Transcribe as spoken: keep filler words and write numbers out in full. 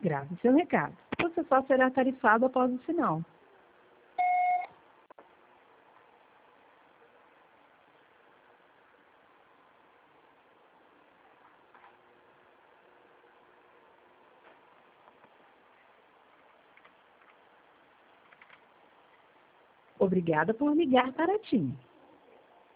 Grave seu recado. Você só será tarifado após o sinal. Obrigada por ligar para a TIM.